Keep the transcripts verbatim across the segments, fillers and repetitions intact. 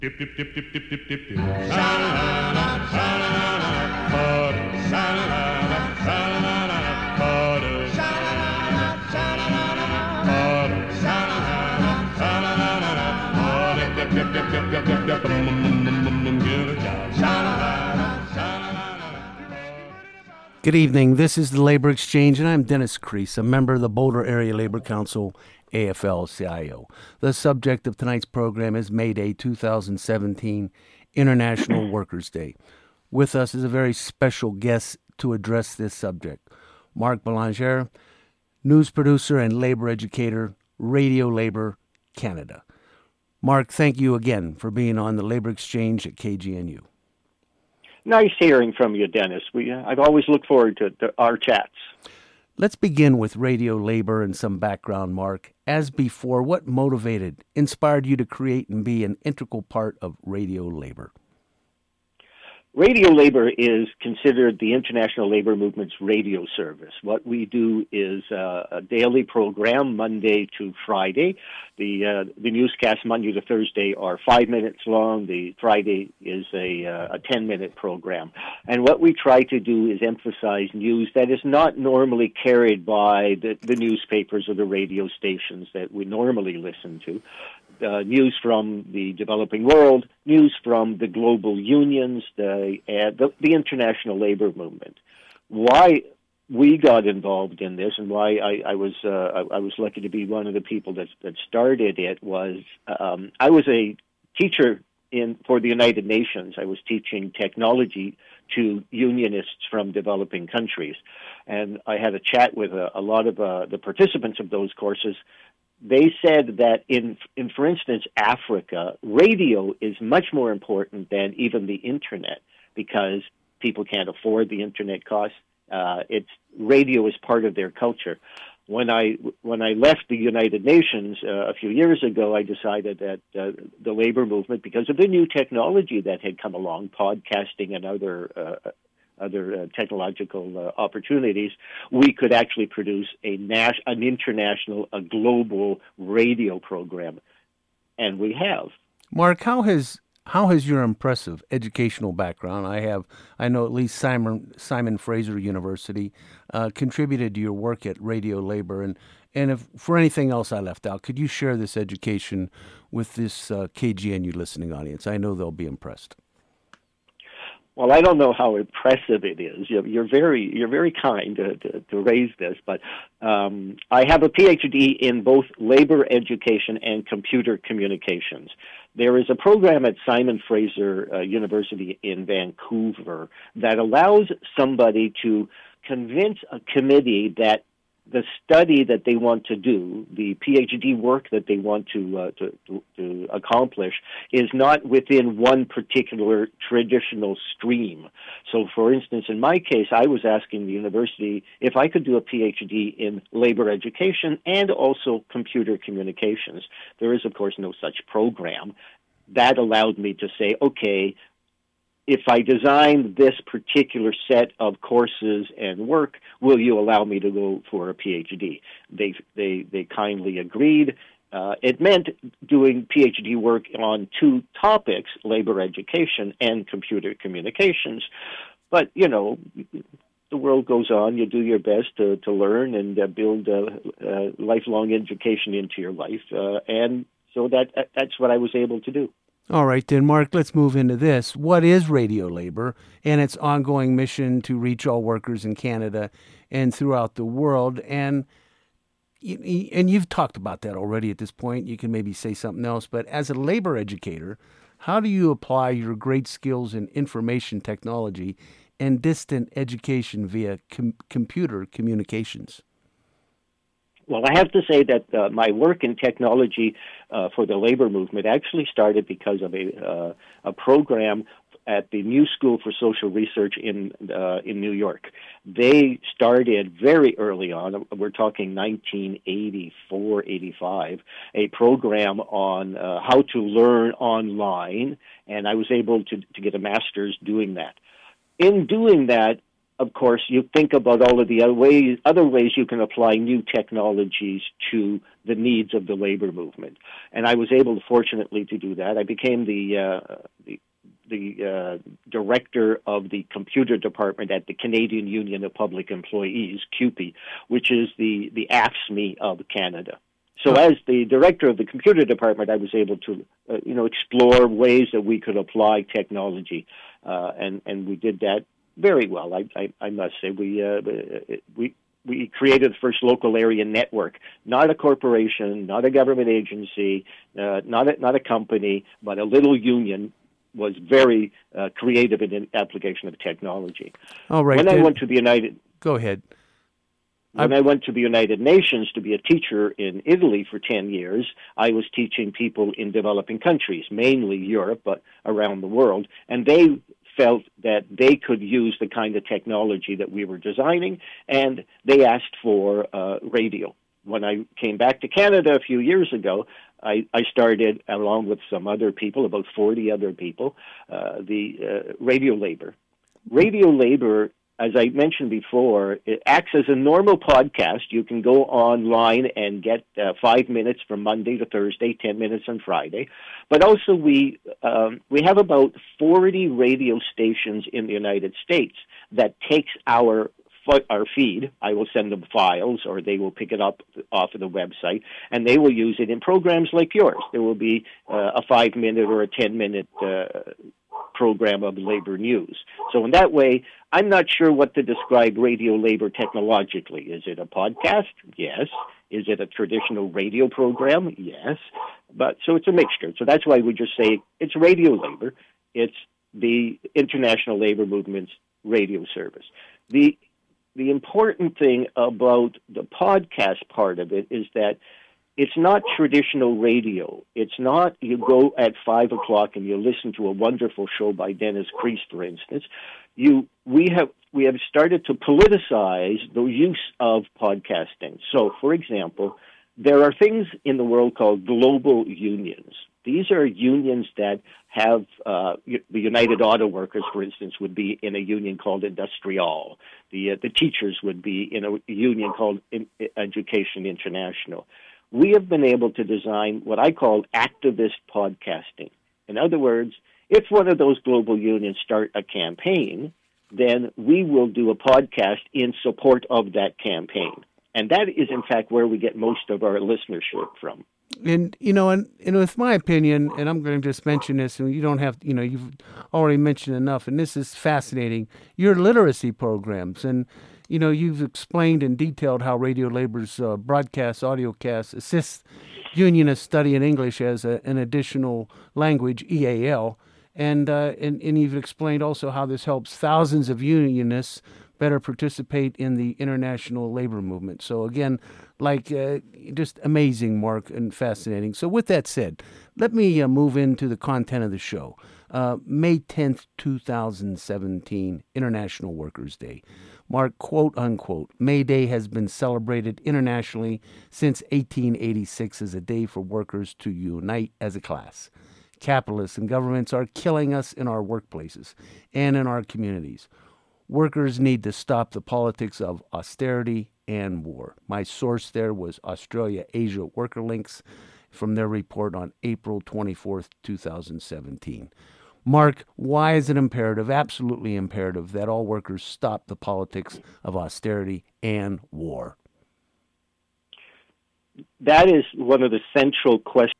Dip, dip, dip, dip, dip, dip, dip, dip. Sha-la-la, sha-la-la, butter. Sha-la-la, sha-la-la, butter. Sha-la-la, sha-la-la, butter. Sha-la-la, sha-la-la, butter. Dip, dip, dip, dip, dip, dip, dip, mm, mm, mm, mm, mm, get a job. Sha-la-la, sha-la-la. Good evening. This is the Labor Exchange, and I'm Dennis Crease, a member of the Boulder Area Labor Council, A F L C I O. The subject of tonight's program is May Day two thousand seventeen, International Workers' Day. With us is a very special guest to address this subject, Marc Belanger, news producer and labor educator, Radio Labor Canada. Marc, thank you again for being on the Labor Exchange at K G N U. Nice hearing from you, Dennis. We uh, I've always looked forward to, to our chats. Let's begin with Radio Labor and some background, Marc. As before, what motivated, inspired you to create and be an integral part of Radio Labor? Radio Labor is considered the International Labor Movement's radio service. What we do is uh, a daily program, Monday to Friday. The uh, the newscasts Monday to Thursday are five minutes long. The Friday is a uh, a ten-minute program. And what we try to do is emphasize news that is not normally carried by the, the newspapers or the radio stations that we normally listen to. Uh, news from the developing world, news from the global unions, the, uh, the the international labor movement. Why we got involved in this, and why I, I was uh, I, I was lucky to be one of the people that that started it was um, I was a teacher in for the United Nations. I was teaching technology to unionists from developing countries, and I had a chat with a, a lot of uh, the participants of those courses. They said that in, in, for instance, Africa, radio is much more important than even the internet because people can't afford the internet costs. Uh, it's radio is part of their culture. When I when I left the United Nations uh, a few years ago, I decided that uh, the labor movement, because of the new technology that had come along, podcasting and other uh, other uh, technological uh, opportunities, we could actually produce a nas- an international, a global radio program, and we have. Marc, how has how has your impressive educational background, I have, I know at least Simon Simon Fraser University, uh, contributed to your work at Radio Labor, and and if for anything else I left out, could you share this education with this uh, K G N U listening audience? I know they'll be impressed. Well, I don't know how impressive it is. You're, you're very, you're very kind to, to, to raise this, but um, I have a P H D in both labor education and computer communications. There is a program at Simon Fraser uh, University in Vancouver that allows somebody to convince a committee that the study that they want to do, the P H D work that they want to, uh, to, to to accomplish, is not within one particular traditional stream. So, for instance, in my case, I was asking the university if I could do a P H D in labor education and also computer communications. There is, of course, no such program. That allowed me to say, okay, if I design this particular set of courses and work, will you allow me to go for a P H D? They they they kindly agreed. Uh, it meant doing P H D work on two topics, labor education and computer communications. But, you know, the world goes on. You do your best to, to learn and uh, build uh, uh, lifelong education into your life. Uh, and so that that's what I was able to do. All right, then, Marc, let's move into this. What is Radio Labor and its ongoing mission to reach all workers in Canada and throughout the world? And and you've talked about that already at this point. You can maybe say something else. But as a labor educator, how do you apply your great skills in information technology and distant education via com- computer communications? Well, I have to say that uh, my work in technology uh, for the labor movement actually started because of a uh, a program at the New School for Social Research in uh, in New York. They started very early on, we're talking nineteen eighty-four, eighty-five, a program on uh, how to learn online, and I was able to, to get a master's doing that. In doing that, of course, you think about all of the other ways, other ways you can apply new technologies to the needs of the labor movement. And I was able, fortunately, to do that. I became the uh, the, the uh, director of the computer department at the Canadian Union of Public Employees, C U P E, which is the, the AFSCME of Canada. So as the director of the computer department, I was able to, uh, you know, explore ways that we could apply technology, uh, and and we did that very well. I I, I must say we uh, we we created the first local area network, not a corporation, not a government agency, uh, not a, not a company, but a little union. Was very uh, creative in the application of technology. All right. When then, I went to the United. Go ahead. When I went to the United Nations to be a teacher in Italy for ten years, I was teaching people in developing countries, mainly Europe, but around the world, and they felt that they could use the kind of technology that we were designing, and they asked for uh, radio. When I came back to Canada a few years ago, I, I started, along with some other people, about forty other people, uh, the uh, Radio Labor. Radio Labor, as I mentioned before, it acts as a normal podcast. You can go online and get uh, five minutes from Monday to Thursday, ten minutes on Friday. But also we um, we have about forty radio stations in the United States that takes our our feed. I will send them files, or they will pick it up off of the website, and they will use it in programs like yours. There will be uh, a five-minute or a ten-minute uh, program of labor news. So in that way, I'm not sure what to describe Radio Labor technologically. Is it a podcast? Yes. Is it a traditional radio program? Yes. But so it's a mixture. So that's why we just say it's Radio Labor. It's the International Labor Movement's radio service. The The important thing about the podcast part of it is that it's not traditional radio. It's not you go at five o'clock and you listen to a wonderful show by Dennis Kreis, for instance. You we have we have started to politicize the use of podcasting. So, for example, there are things in the world called global unions. These are unions that have, uh, the United Auto Workers, for instance, would be in a union called Industrial. The, uh, the teachers would be in a union called in- Education International. We have been able to design what I call activist podcasting. In other words, if one of those global unions start a campaign, then we will do a podcast in support of that campaign. And that is, in fact, where we get most of our listenership from. And, you know, and, and with my opinion, and I'm going to just mention this, and you don't have, you know, you've already mentioned enough, and this is fascinating, your literacy programs. And, you know, you've explained and detailed how Radio Labor's uh, broadcast, audiocast assists unionists studying English as a, an additional language, E A L. And, uh, and, and you've explained also how this helps thousands of unionists better participate in the international labor movement. So again, like uh, just amazing, Mark, and fascinating. So with that said, let me uh, move into the content of the show. Uh, May tenth, twenty seventeen, International Workers' Day. Mark, quote unquote, May Day has been celebrated internationally since eighteen eighty-six as a day for workers to unite as a class. Capitalists and governments are killing us in our workplaces and in our communities. Workers need to stop the politics of austerity and war. My source there was Australia Asia Worker Links from their report on April twenty-fourth, twenty seventeen. Mark, why is it imperative, absolutely imperative, that all workers stop the politics of austerity and war? That is one of the central questions.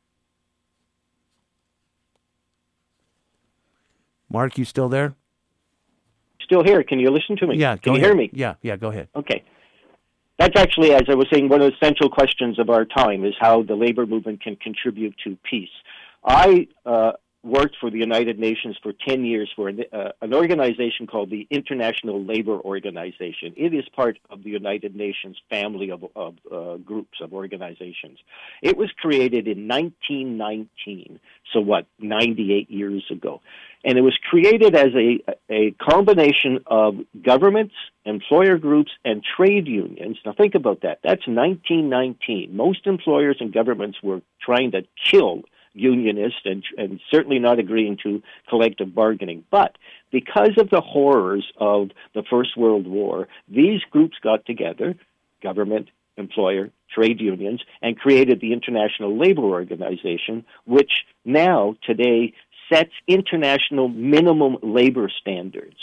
Mark, you still there? Still here. Can you listen to me? Yeah. Can you ahead. hear me? Yeah, yeah, go ahead. Okay. That's actually, as I was saying, one of the central questions of our time is how the labor movement can contribute to peace. I uh, worked for the United Nations for ten years for an, uh, an organization called the International Labor Organization. It is part of the United Nations family of, of uh, groups, of organizations. It was created in nineteen nineteen, so what, ninety-eight years ago. And it was created as a, a combination of governments, employer groups, and trade unions. Now think about that. That's nineteen nineteen. Most employers and governments were trying to kill unionist and, and certainly not agreeing to collective bargaining. But because of the horrors of the First World War, these groups got together, government, employer, trade unions, and created the International Labor Organization, which now, today, sets international minimum labor standards.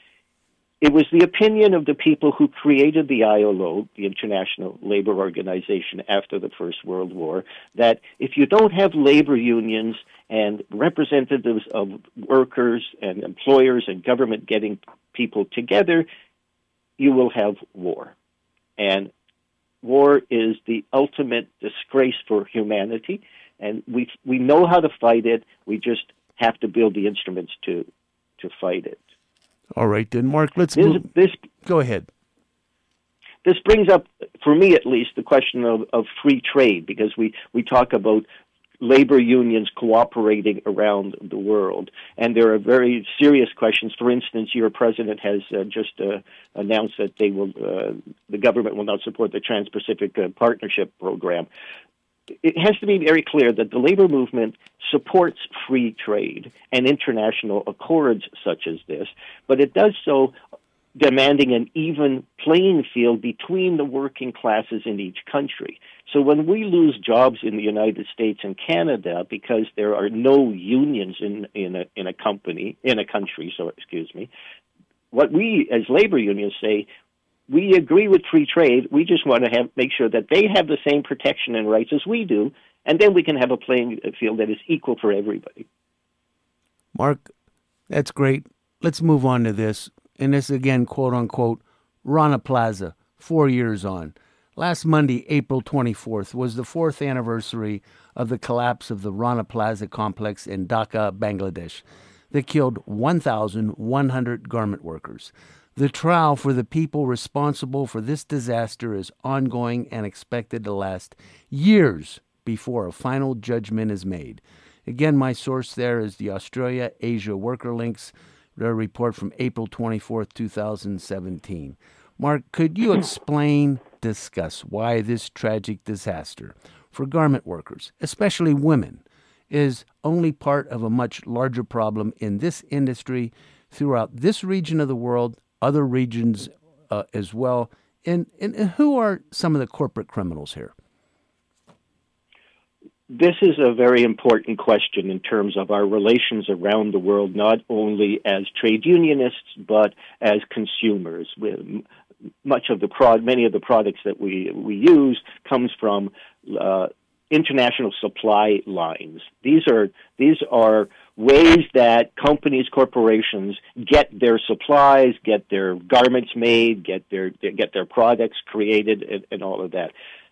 It was the opinion of the people who created the I L O, the International Labor Organization, after the First World War, that if you don't have labor unions and representatives of workers and employers and government getting people together, you will have war. And war is the ultimate disgrace for humanity, and we we know how to fight it. We just have to build the instruments to to fight it. All right, then, Mark, let's this, move. This, Go ahead. This brings up, for me at least, the question of, of free trade, because we, we talk about labor unions cooperating around the world. And there are very serious questions. For instance, your president has uh, just uh, announced that they will, uh, the government will not support the Trans-Pacific uh, Partnership Program. It has to be very clear that the labor movement supports free trade and international accords such as this, but it does so demanding an even playing field between the working classes in each country. So when we lose jobs in the United States and Canada because there are no unions in, in, a, in a company, in a country, so excuse me, what we as labor unions say, we agree with free trade. We just want to have make sure that they have the same protection and rights as we do, and then we can have a playing field that is equal for everybody. Mark, that's great. Let's move on to this. And this, again, quote-unquote, Rana Plaza, four years on. Last Monday, April twenty-fourth, was the fourth anniversary of the collapse of the Rana Plaza complex in Dhaka, Bangladesh, that killed one thousand one hundred garment workers. The trial for the people responsible for this disaster is ongoing and expected to last years before a final judgment is made. Again, my source there is the Australia Asia Worker Links, their report from April twenty-fourth, two thousand seventeen. Mark, could you explain, discuss why this tragic disaster for garment workers, especially women, is only part of a much larger problem in this industry throughout this region of the world, other regions uh, as well, and, and, and who are some of the corporate criminals here? This is a very important question in terms of our relations around the world, not only as trade unionists, but as consumers. We, much of the prod, many of the products that we, we use comes from uh, international supply lines. These are these are ways that companies, corporations get their supplies, get their garments made, get their get their products created, and, and all of that.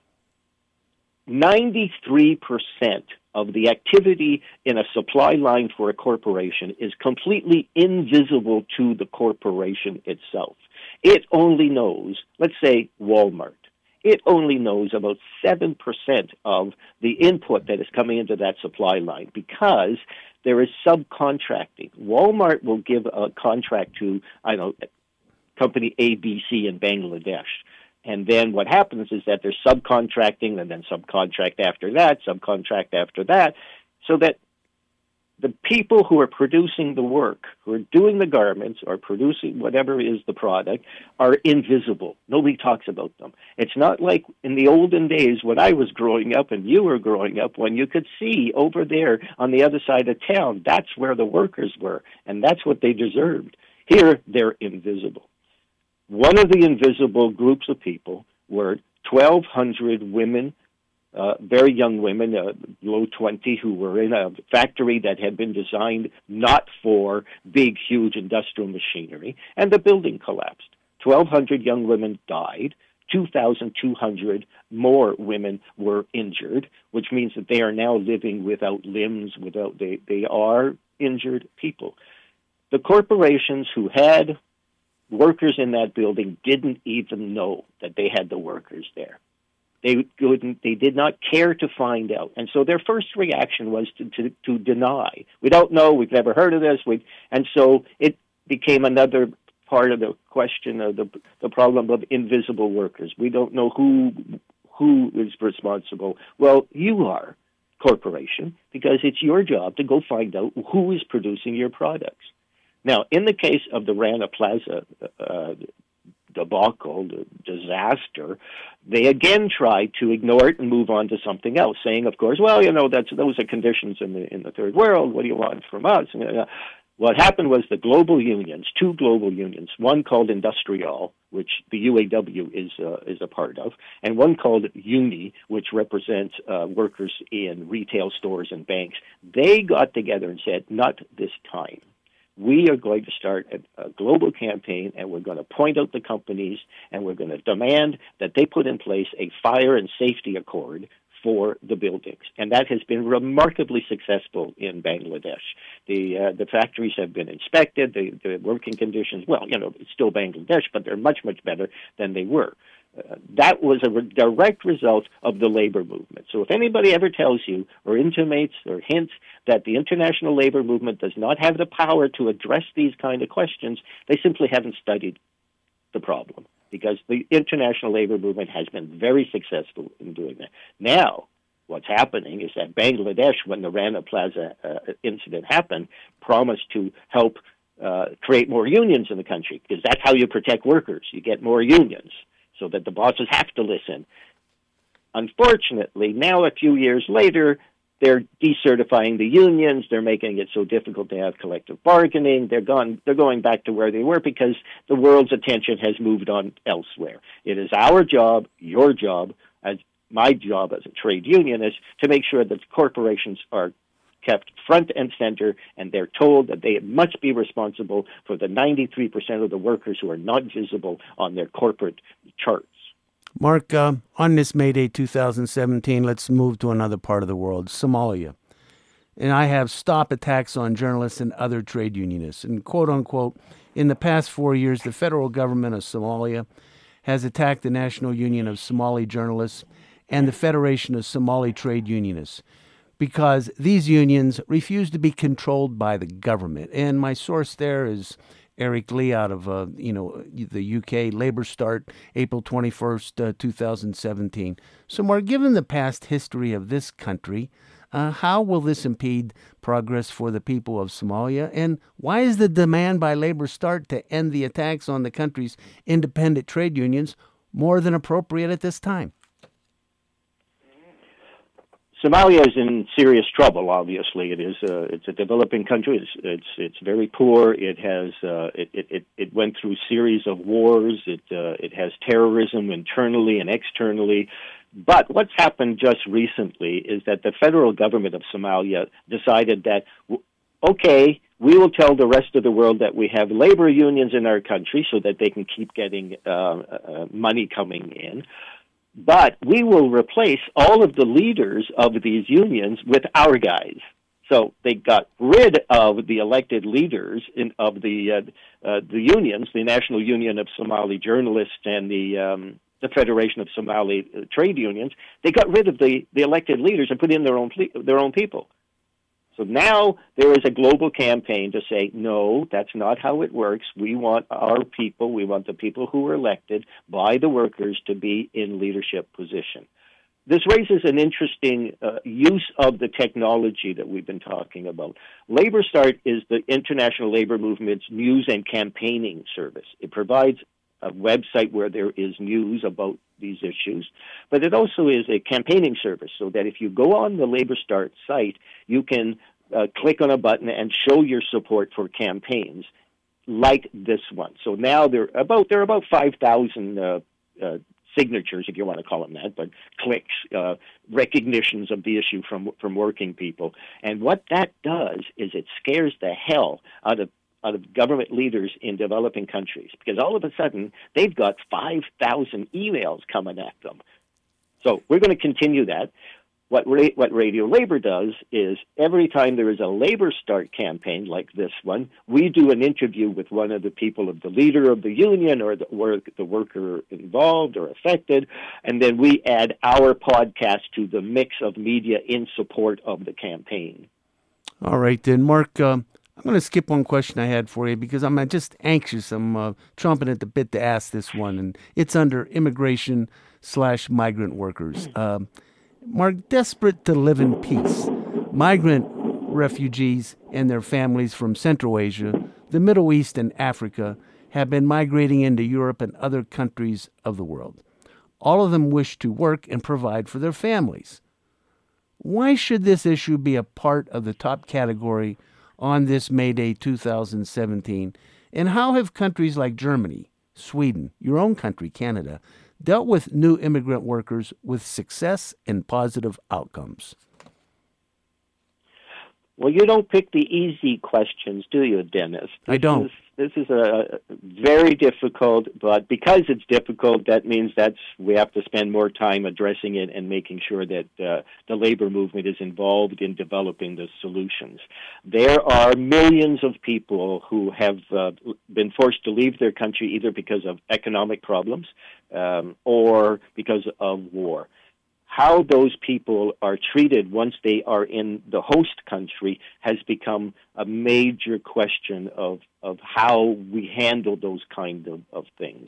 ninety-three percent of the activity in a supply line for a corporation is completely invisible to the corporation itself. It only knows, let's say, Walmart. It only knows about seven percent of the input that is coming into that supply line because there is subcontracting. Walmart will give a contract to, I don't know, company A B C in Bangladesh. And then what happens is that there's subcontracting and then subcontract after that, subcontract after that, so that the people who are producing the work, who are doing the garments or producing whatever is the product, are invisible. Nobody talks about them. It's not like in the olden days when I was growing up and you were growing up, when you could see over there on the other side of town, that's where the workers were, and that's what they deserved. Here, they're invisible. One of the invisible groups of people were twelve hundred women, uh, very young women, uh, low twenty, who were in a factory that had been designed not for big, huge industrial machinery, and the building collapsed. twelve hundred young women died. two thousand two hundred more women were injured, which means that they are now living without limbs, without they, they are injured people. The corporations who had workers in that building didn't even know that they had the workers there. They couldn't, they did not care to find out. And so their first reaction was to, to, to deny. We don't know, we've never heard of this. We, and so it became another part of the question of the, the problem of invisible workers. We don't know who who is responsible. Well, you are. corporation because it's your job to go find out who is producing your products. Now, in the case of the Rana Plaza uh, debacle, the disaster, they again tried to ignore it and move on to something else, saying, of course, well, you know, that's those are conditions in the in the third world. What do you want from us? And, uh, what happened was the global unions, two global unions, one called Industrial, which the U A W is uh, is a part of, and one called UNI, which represents uh, workers in retail stores and banks. They got together and said, not this time. We are going to start a, a global campaign, and we're going to point out the companies, and we're going to demand that they put in place a fire and safety accord for the buildings. And that has been remarkably successful in Bangladesh. The uh, the factories have been inspected, the, the working conditions, well, you know, it's still Bangladesh, but they're much, much better than they were. Uh, that was a re- direct result of the labor movement. So if anybody ever tells you or intimates or hints that the international labor movement does not have the power to address these kind of questions, they simply haven't studied the problem, because the international labor movement has been very successful in doing that. Now, what's happening is that Bangladesh, when the Rana Plaza uh, incident happened, promised to help uh, create more unions in the country, because that's how you protect workers. You get more unions so that the bosses have to listen. Unfortunately, now a few years later, they're decertifying the unions. They're making it so difficult to have collective bargaining. They're gone. They're going back to where they were because the world's attention has moved on elsewhere. It is our job, your job, as my job as a trade unionist, to make sure that corporations are kept front and center, and they're told that they must be responsible for the ninety-three percent of the workers who are not visible on their corporate charts. Mark, uh, on this May Day two thousand seventeen, let's move to another part of the world, Somalia. And I have stop attacks on journalists and other trade unionists. And quote unquote, in the past four years, the federal government of Somalia has attacked the National Union of Somali Journalists and the Federation of Somali Trade Unionists because these unions refuse to be controlled by the government. And my source there is Eric Lee out of, uh, you know, the U K, Labour Start, April twenty-first, uh, two thousand seventeen. So, Mark, given the past history of this country, uh, how will this impede progress for the people of Somalia? And why is the demand by Labour Start to end the attacks on the country's independent trade unions more than appropriate at this time? Somalia is in serious trouble. Obviously, it is. Uh, it's a developing country. It's it's it's very poor. It has uh, it, it it went through a series of wars. It uh, it has terrorism internally and externally. But what's happened just recently is that the federal government of Somalia decided that, okay, we will tell the rest of the world that we have labor unions in our country so that they can keep getting uh, uh, money coming in. But we will replace all of the leaders of these unions with our guys. So they got rid of the elected leaders in, of the uh, uh, the unions, the National Union of Somali Journalists and the um, the Federation of Somali uh, Trade Unions. They got rid of the, the elected leaders and put in their own their own people. So now there is a global campaign to say, no, that's not how it works. We want our people, we want the people who were elected by the workers to be in leadership position. This raises an interesting uh, use of the technology that we've been talking about. Labor Start is the International Labor Movement's news and campaigning service. It provides a website where there is news about these issues, but it also is a campaigning service so that if you go on the Labor Start site, you can uh, click on a button and show your support for campaigns like this one. So now there are about there are about five thousand uh, uh, signatures, if you want to call them that, but clicks, uh, recognitions of the issue from from working people. And what that does is it scares the hell out of out of government leaders in developing countries, because all of a sudden they've got five thousand emails coming at them. So we're going to continue that. What, ra- what Radio Labor does is every time there is a Labor Start campaign like this one, we do an interview with one of the people of the leader of the union or the, work, the worker involved or affected, and then we add our podcast to the mix of media in support of the campaign. All right, then, Mark, um, I'm going to skip one question I had for you because I'm just anxious. I'm uh, chomping at the bit to ask this one, and it's under immigration slash migrant workers. Um, Mark, desperate to live in peace, migrant refugees and their families from Central Asia, the Middle East, and Africa have been migrating into Europe and other countries of the world. All of them wish to work and provide for their families. Why should this issue be a part of the top category on this May Day two thousand seventeen? And how have countries like Germany, Sweden, your own country, Canada, dealt with new immigrant workers with success and positive outcomes? Well, you don't pick the easy questions, do you, Dennis? This I don't. Is, this is a very difficult, but because it's difficult, that means that's we have to spend more time addressing it and making sure that uh, the labor movement is involved in developing the solutions. There are millions of people who have uh, been forced to leave their country either because of economic problems um, or because of war. How those people are treated once they are in the host country has become a major question of, of how we handle those kind of, of things.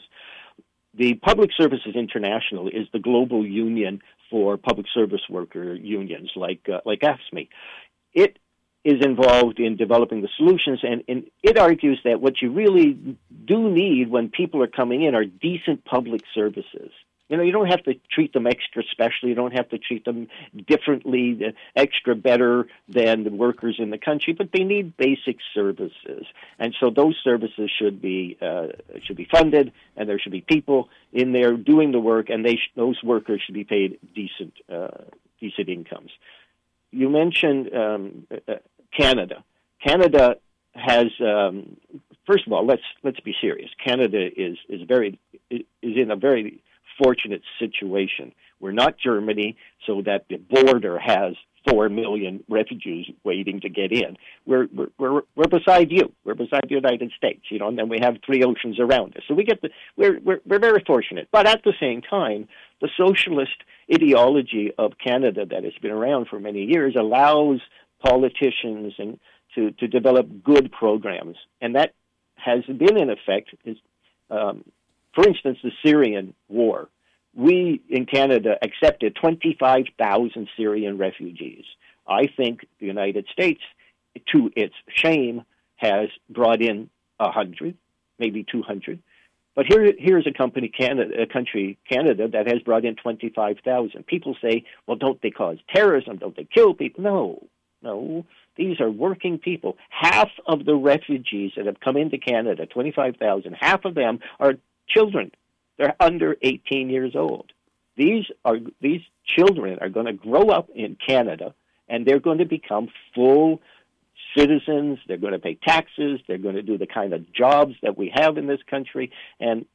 The Public Services International is the global union for public service worker unions like uh, like A F S C M E. It is involved in developing the solutions, and, and it argues that what you really do need when people are coming in are decent public services. You know, you don't have to treat them extra special. You don't have to treat them differently, extra better than the workers in the country, but they need basic services. And so those services should be uh, should be funded, and there should be people in there doing the work, and they sh- those workers should be paid decent uh, decent incomes. You mentioned um, uh, Canada. Canada has um, first of all, let's let's be serious. Canada is is very is in a very fortunate situation. We're not Germany, so that the border has four million refugees waiting to get in. We're we're we're, we're beside you. We're beside the United States, you know, and then we have three oceans around us. So we get the we're we're we're very fortunate. But at the same time, the socialist ideology of Canada that has been around for many years allows politicians and to to develop good programs, and that has been in effect. Is um, For instance, the Syrian war. We in Canada accepted twenty-five thousand Syrian refugees. I think the United States, to its shame, has brought in one hundred, maybe two hundred. But here, here's a company, Canada, a country, Canada, that has brought in twenty-five thousand. People say, well, don't they cause terrorism? Don't they kill people? No, no. These are working people. Half of the refugees that have come into Canada, twenty-five thousand, half of them are children. They're under eighteen years old. These are these children are going to grow up in Canada, and they're going to become full citizens. They're going to pay taxes. They're going to do the kind of jobs that we have in this country, and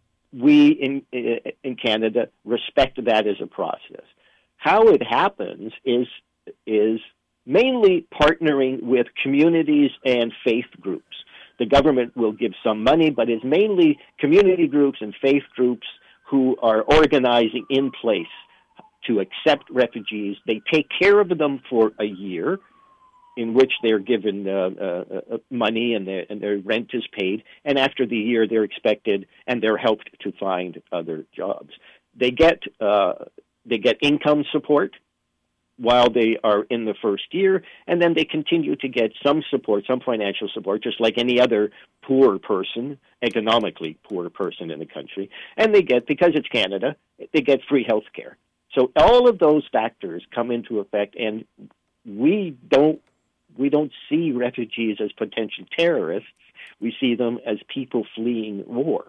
we in in Canada respect that as a process. How it happens is is mainly partnering with communities and faith groups. The government will give some money, but it's mainly community groups and faith groups who are organizing in place to accept refugees. They take care of them for a year, in which they're given uh, uh, money and their, and their rent is paid. And after the year, they're expected and they're helped to find other jobs. They get uh, they get income support while they are in the first year, and then they continue to get some support, some financial support, just like any other poor person, economically poor person in the country. And they get, because it's Canada, they get free health care. So all of those factors come into effect, and we don't we don't see refugees as potential terrorists. We see them as people fleeing war.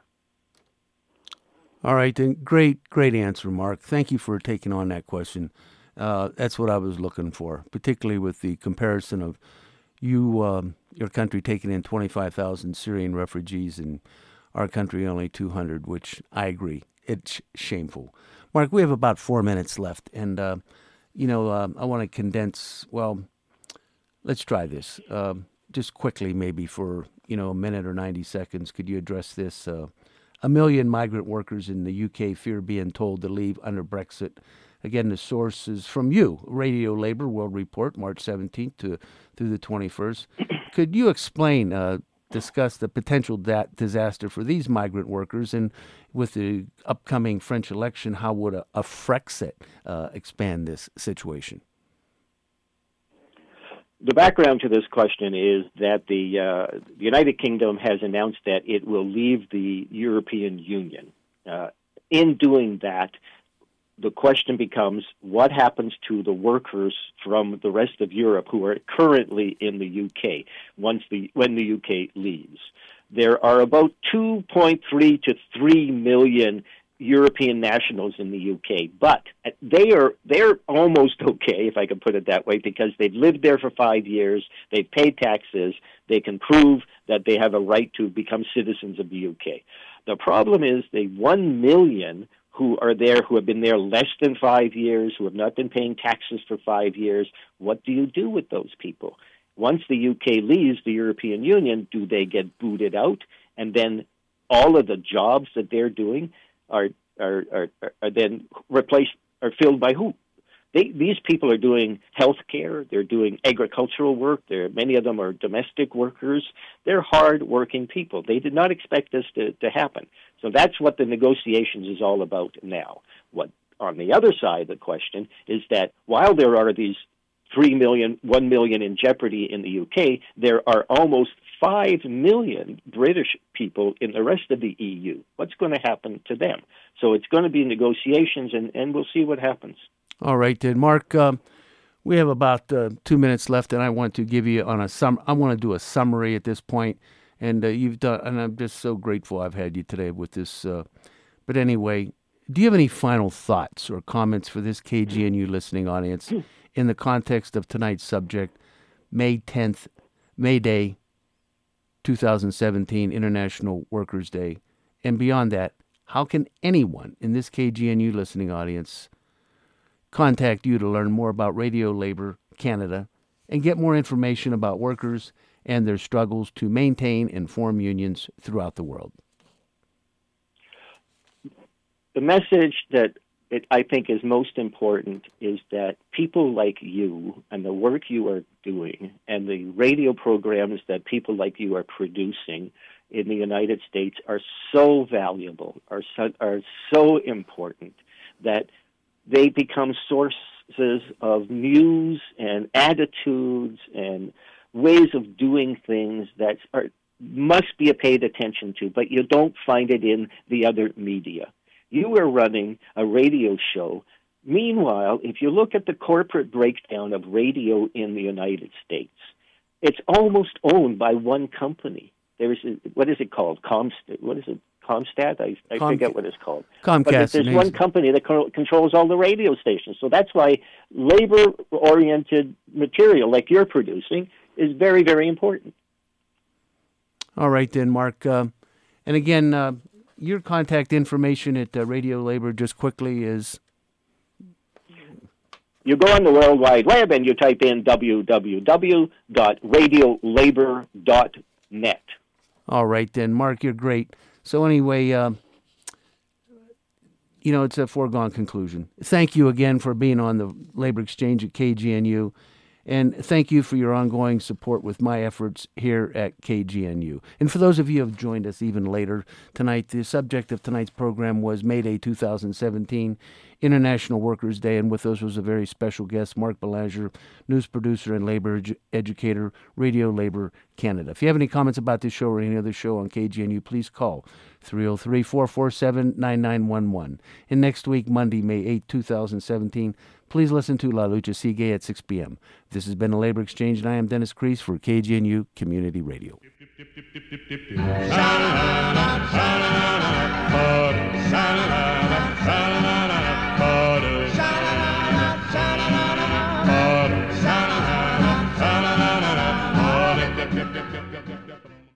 All right, then great, great answer, Mark. Thank you for taking on that question. Uh, that's what I was looking for, particularly with the comparison of you, um, your country taking in twenty-five thousand Syrian refugees and our country only two hundred, which I agree. It's shameful. Mark, we have about four minutes left, and, uh, you know, uh, I want to condense, well, let's try this. Uh, just quickly, maybe for, you know, a minute or ninety seconds, could you address this? Uh, a million migrant workers in the U K fear being told to leave under Brexit. Again, the source is from you, Radio Labor World Report, March seventeenth to through the twenty-first. Could you explain uh, discuss the potential da- disaster for these migrant workers, and with the upcoming French election, how would a, a Frexit uh, expand this situation? The background to this question is that the, uh, the United Kingdom has announced that it will leave the European Union. Uh, in doing that, the question becomes, what happens to the workers from the rest of Europe who are currently in the U K once the when the U K leaves? There are about two point three to three million European nationals in the U K, but they are they're almost okay, if I can put it that way, because they've lived there for five years, they've paid taxes, they can prove that they have a right to become citizens of the U K. The problem is the one million who are there, who have been there less than five years, who have not been paying taxes for five years. What do you do with those people? Once the U K leaves the European Union, do they get booted out? And then all of the jobs that they're doing are are are, are then replaced, are filled by who? They, these people are doing health care, they're doing agricultural work, they're, many of them are domestic workers. They're hard-working people. They did not expect this to, to happen. So that's what the negotiations is all about now. What on the other side of the question is that while there are these three million, one million in jeopardy in the U K, there are almost five million British people in the rest of the E U. What's going to happen to them? So it's going to be negotiations, and, and we'll see what happens. All right, then, Mark. Um, we have about uh, two minutes left, and I want to give you on a sum. I want to do a summary at this point, and uh, you've done. And I'm just so grateful I've had you today with this. Uh, but anyway, do you have any final thoughts or comments for this K G N U listening audience in the context of tonight's subject, May tenth, May Day, two thousand seventeen, International Workers' Day, and beyond that? How can anyone in this K G N U listening audience contact you to learn more about Radio Labor Canada and get more information about workers and their struggles to maintain and form unions throughout the world? The message that it, I think is most important is that people like you and the work you are doing and the radio programs that people like you are producing in the United States are so valuable, are so, are so important that they become sources of news and attitudes and ways of doing things that are, must be paid attention to, but you don't find it in the other media. You are running a radio show. Meanwhile, if you look at the corporate breakdown of radio in the United States, it's almost owned by one company. There is a, what is it called? Comst- what is it? Comstat? I, I Com- forget what it's called. Comcast. But there's one company that co- controls all the radio stations. So that's why labor-oriented material like you're producing is very, very important. All right, then, Mark. Uh, and again, uh, your contact information at uh, Radio Labor, just quickly, is? You go on the World Wide Web and you type in w w w dot radio labor dot net. All right, then, Mark, you're great. So anyway, uh, you know, it's a foregone conclusion. Thank you again for being on the Labor Exchange at K G N U. And thank you for your ongoing support with my efforts here at K G N U. And for those of you who have joined us even later tonight, the subject of tonight's program was May Day two thousand seventeen, International Workers' Day. And with us was a very special guest, Mark Belanger, news producer and labor edu- educator, Radio Labor Canada. If you have any comments about this show or any other show on K G N U, please call three oh three, four four seven, nine nine one one. And next week, Monday, May eighth, two thousand seventeen, please listen to La Lucha Sigue at six p.m. This has been a Labor Exchange, and I am Dennis Crease for K G N U Community Radio. Sha-la-la-la, sha-la-la-la,